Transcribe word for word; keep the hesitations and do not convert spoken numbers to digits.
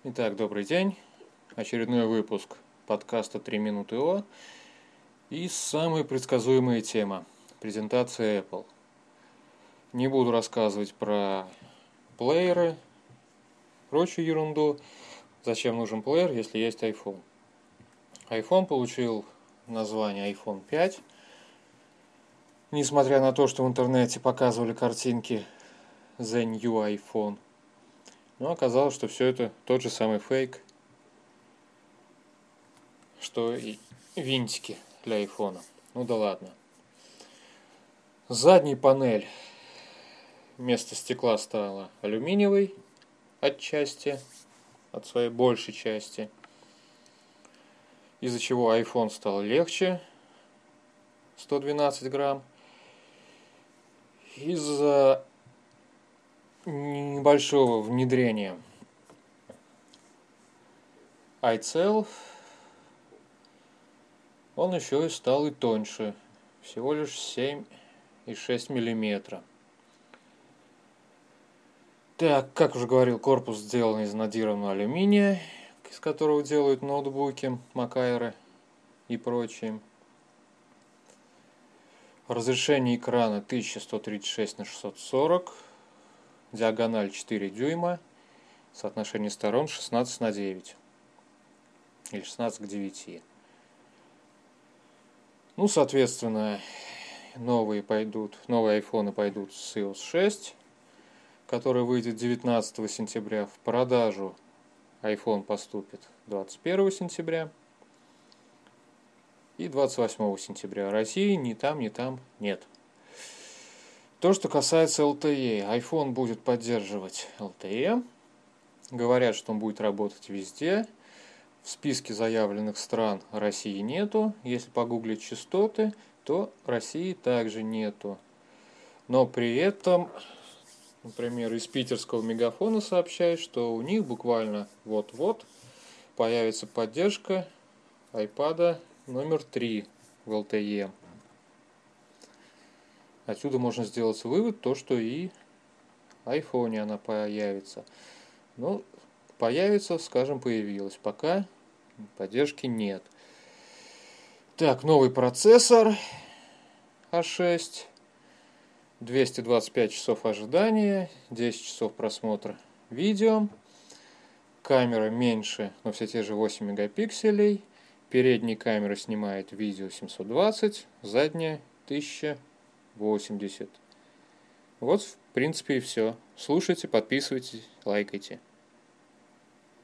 Итак, добрый день. Очередной выпуск подкаста «три минуты О». И самая предсказуемая тема – презентация Apple. Не буду рассказывать про плееры, прочую ерунду. Зачем нужен плеер, если есть iPhone? iPhone получил название iPhone пять. Несмотря на то, что в интернете показывали картинки The New iPhone. Но оказалось, что все это тот же самый фейк, что и винтики для айфона. Ну да ладно. Задняя панель вместо стекла стала алюминиевой отчасти, от своей большей части, из-за чего iPhone стал легче, сто двенадцать грамм. Из-за небольшого внедрения iCell он еще и стал и тоньше, всего лишь семь и шесть миллиметра. Так, как уже говорил, корпус сделан из нодированного алюминия, из которого делают ноутбуки, макайры и прочие. Разрешение экрана тысяча сто тридцать шесть на шестьсот сорок, диагональ четыре дюйма, соотношение сторон шестнадцать на девять или шестнадцать к девяти. Ну, соответственно, новые пойдут, новые айфоны пойдут с ай о эс шесть, который выйдет девятнадцатого сентября. В продажу iPhone поступит двадцать первого сентября и двадцать восьмого сентября. России ни там, ни там нет. То, что касается эл ти и. iPhone будет поддерживать эл ти и. Говорят, что он будет работать везде. В списке заявленных стран России нету. Если погуглить частоты, то России также нету. Но при этом, например, из питерского мегафона сообщают, что у них буквально вот-вот появится поддержка iPad номер три в эл ти и. Отсюда можно сделать вывод, то, что и в iPhone она появится. Ну, появится, скажем, появилась. Пока поддержки нет. Так, новый процессор а шесть. двести двадцать пять часов ожидания, десять часов просмотра видео. Камера меньше, но все те же восемь мегапикселей. Передняя камера снимает видео семьсот двадцать, задняя тысяча восемьдесят. Вот, в принципе, и все. Слушайте, подписывайтесь, лайкайте.